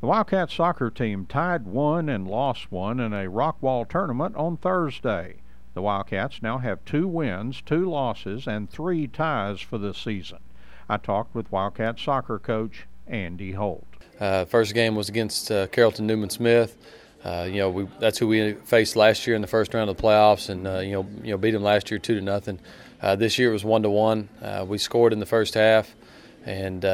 The Wildcats soccer team tied one and lost one in a Rockwall tournament on Thursday. The Wildcats now have 2 wins, 2 losses, and 3 ties for this season. I talked with Wildcat soccer coach Andy Holt. First game was against Carrollton Newman Smith. That's who we faced last year in the first round of the playoffs, and beat them last year 2-0. This year it was 1-1. We scored in the first half and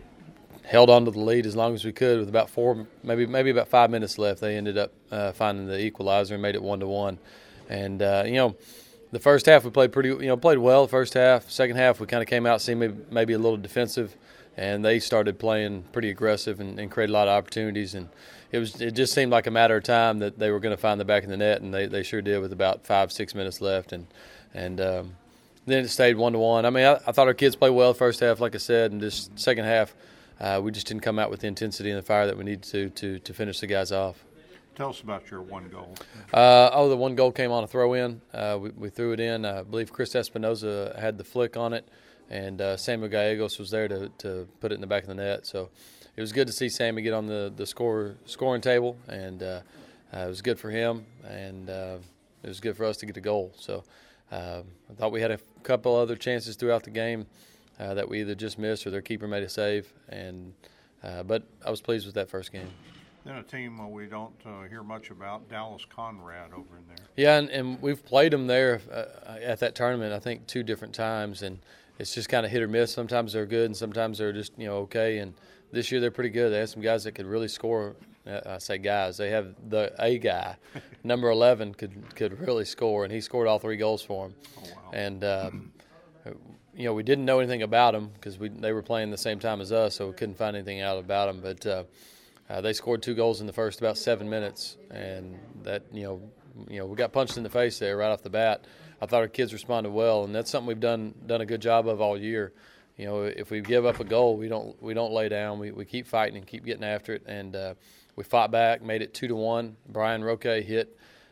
held on to the lead as long as we could with about maybe about 5 minutes left. They ended up finding the equalizer and made it 1-1. And the first half we played played well. The first half, second half we kind of came out seeming maybe a little defensive, and they started playing pretty aggressive and created a lot of opportunities. And it just seemed like a matter of time that they were going to find the back of the net, and they sure did with about 5-6 minutes left. And then it stayed 1-1. I mean, I thought our kids played well the first half, like I said, and this second half we just didn't come out with the intensity and the fire that we needed to finish the guys off. Tell us about your one goal. The one goal came on a throw-in. We threw it in. I believe Chris Espinoza had the flick on it, and Samuel Gallegos was there to put it in the back of the net. So it was good to see Sammy get on the scoring table, and it was good for him, and it was good for us to get a goal. So I thought we had a couple other chances throughout the game that we either just missed or their keeper made a save, but I was pleased with that first game. Then a team we don't hear much about, Dallas Conrad over in there. Yeah, and we've played them there at that tournament, I think, 2 different times, and it's just kind of hit or miss. Sometimes they're good and sometimes they're just okay, and this year they're pretty good. They have some guys that could really score. I say guys. They have a guy, number 11, could really score, and he scored all 3 goals for them. Oh, wow. And we didn't know anything about them because they were playing the same time as us, so we couldn't find anything out about them. But they scored 2 goals in the first about 7 minutes, and that we got punched in the face there right off the bat. I thought our kids responded well, and that's something we've done a good job of all year. If we give up a goal, we don't lay down. We keep fighting and keep getting after it, and we fought back, made it 2-1. Brian Roque hit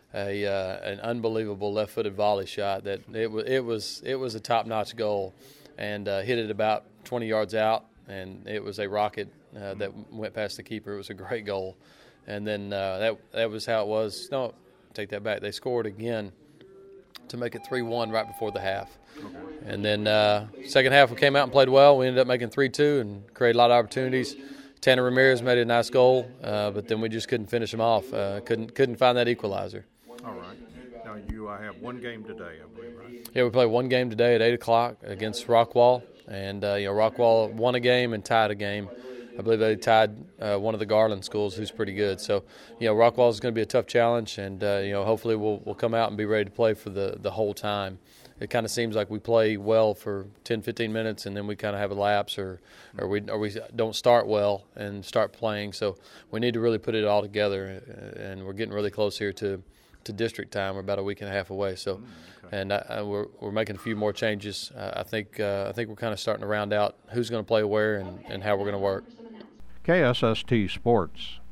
an unbelievable left-footed volley shot that it was a top-notch goal, and hit it about 20 yards out, and it was a rocket that went past the keeper. It was a great goal, and then that was how it was. No, take that back. They scored again to make it 3-1 right before the half. Okay. And then second half we came out and played well. We ended up making 3-2 and created a lot of opportunities. Tanner Ramirez made a nice goal, but then we just couldn't finish him off. Couldn't find that equalizer. All right. Now you have one game today, I believe, right? Yeah, we played one game today at 8 o'clock against Rockwall, and Rockwall won a game and tied a game. I believe they tied one of the Garland schools, who's pretty good. So, Rockwall is going to be a tough challenge, and hopefully we'll come out and be ready to play for the whole time. It kind of seems like we play well for 10, 15 minutes, and then we kind of have a lapse, or we don't start well and start playing. So we need to really put it all together, and we're getting really close here to district time. We're about a week and a half away. So, and we're making a few more changes. I think we're kind of starting to round out who's going to play where and how we're going to work. KSST Sports.